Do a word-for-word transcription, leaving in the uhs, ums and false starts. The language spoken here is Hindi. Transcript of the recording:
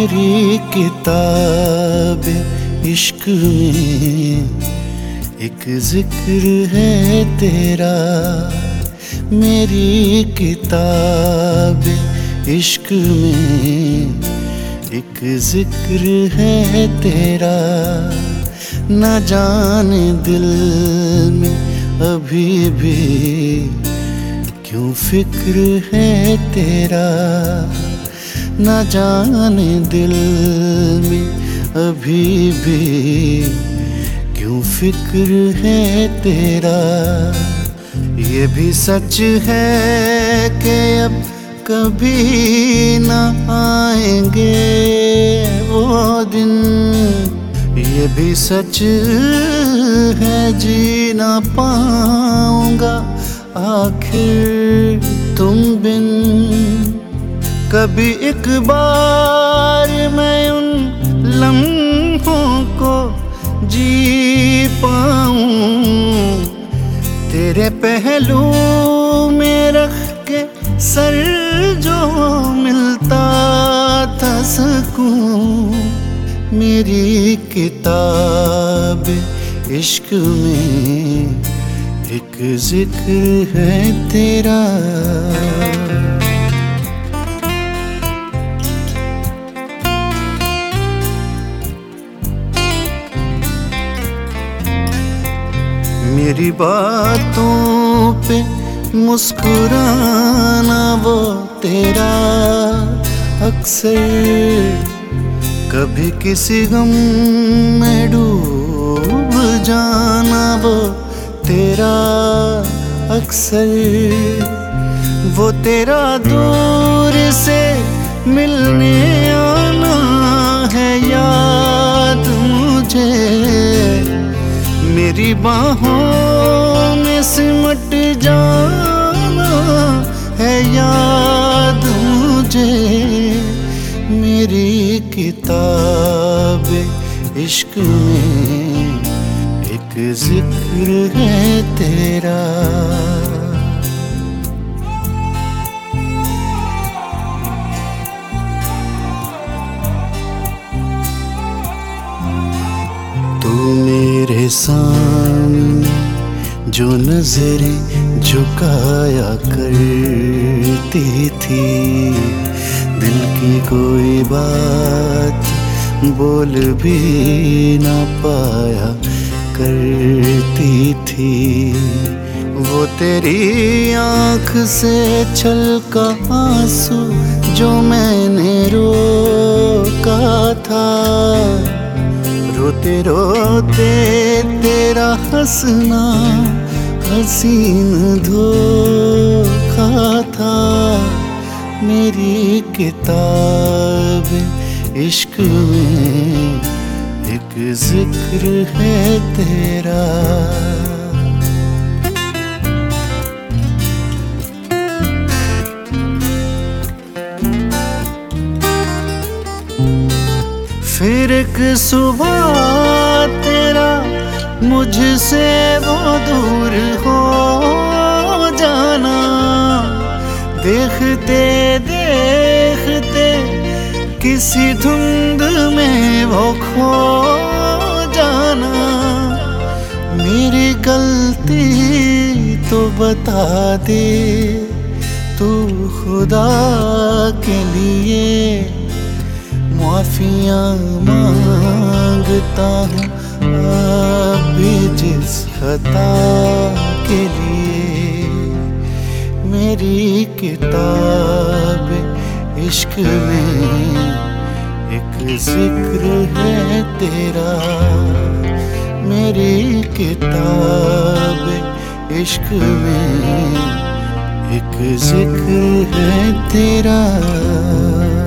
मेरी किताब इश्क में एक जिक्र है तेरा। मेरी किताब इश्क में एक जिक्र है तेरा। न जाने दिल में अभी भी क्यों फिक्र है तेरा। न जाने दिल में अभी भी क्यों फिक्र है तेरा। ये भी सच है कि अब कभी न आएंगे वो दिन। ये भी सच है जी न पाऊंगा आखिर तुम बिन। कभी एक बार मैं उन लम्हों को जी पाऊं, तेरे पहलू में रख के सर जो मिलता था सकूं। मेरी किताब इश्क में एक जिक्र है तेरा। मेरी बातों पे मुस्कुराना वो तेरा अक्सर। कभी किसी गम में डूब जाना वो तेरा अक्सर। वो तेरा दूर से मिलने आना है याद मुझे। मेरी बाहों में सिमट जाना है याद मुझे। मेरी किताब इश्क में एक जिक्र है तेरा। तू मेरे सामने जो नजरें झुकाया करती थी, दिल की कोई बात बोल भी ना पाया करती थी। वो तेरी आँख से छलका आंसू जो मैंने रोका था। रोते रोते तेरा हंसना हसीन धोखा था। मेरी किताब इश्क में एक जिक्र है तेरा। फिर एक सुबह तेरा मुझसे वो दूर हो जाना। देखते देखते किसी धुंध में वो खो जाना। मेरी गलती तो बता दे तू खुदा के लिए। माफियाँ मांगता हूँ अब भी जिस खता के लिए। मेरी किताब इश्क में एक जिक्र है तेरा। मेरी किताब इश्क में एक जिक्र है तेरा।